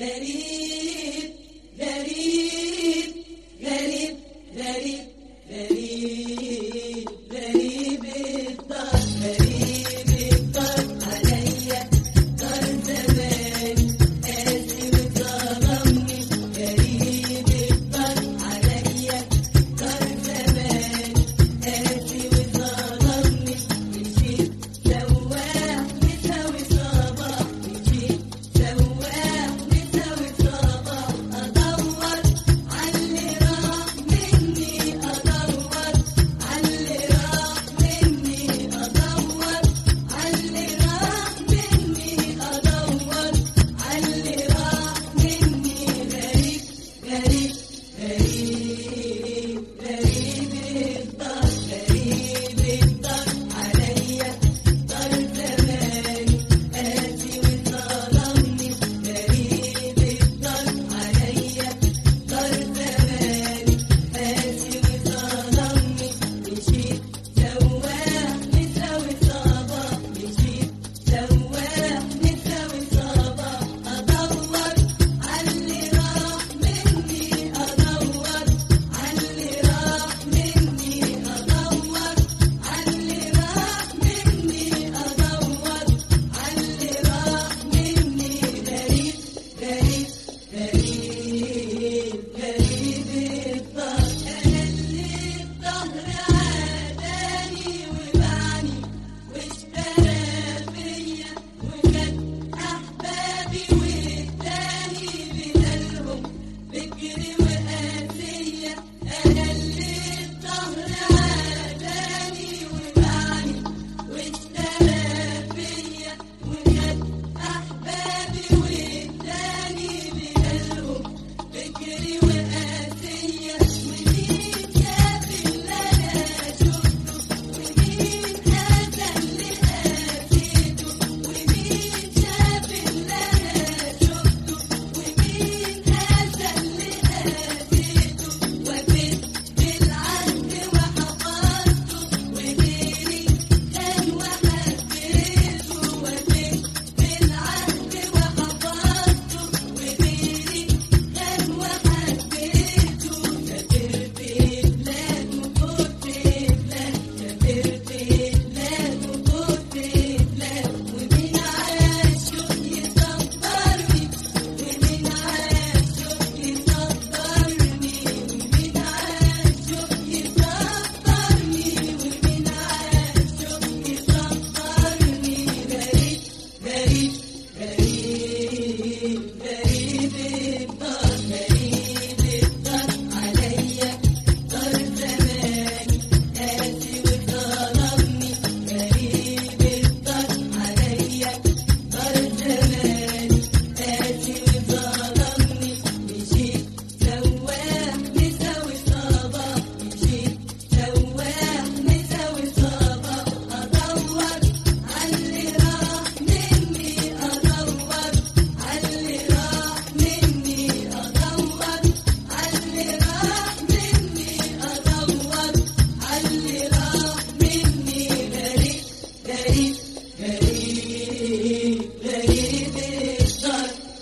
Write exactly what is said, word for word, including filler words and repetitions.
غريب غريب غريب غريب غريب غريب الدار غريب الدار عليا دار زماني قاسي وظلمني غريب الدار عليا دار زماني قاسي وظلمني مشيت سواح مساوي صباح مشيت سواح مساوي صباح أدور عاللي راح مني أدور عاللي راح مني أدور عاللي راح مني أدور عاللي راح مني غريب غريب غريب غريب الدار غريب الدار عليا دار زماني قاسي وظلمني غريب الدار عليا دار زماني قاسي وظلمني مشيت سواح مساوي صباح مشيت سواح مساوي صباح أدور عاللي راح مني أدور عاللي راح مني أدور عاللي راح مني أدور عاللي راح مني غريب غريب غريب غريب الدار أنا اللي الدهر عاداني وبعني واشترى بيا وخد أحبابي واداني بدلهم فكري وقاسية أنا اللي الدهر عاداني وبعني واشترى بيا وخد أحبابي واداني بدلهم فكري وقاسية ومين شاف اللي أنا شفته ومين هذا اللي قاسيته ومين شاف اللي أنا شفته ومين هذا اللي قاسيته وفيت بالعهد وحفظته وغيري كان وحبيته وفيت بالعهد وحفظته وغيري كان وحبيته سافرت بلاد وفوت بلاد سافرت بلاد وفوت بلاد ومين عاشق يصبرني ومين عاشق يصبرني ومين عاشق يصبرني ومين عاشق يصبرني غريب غريب غريب غريب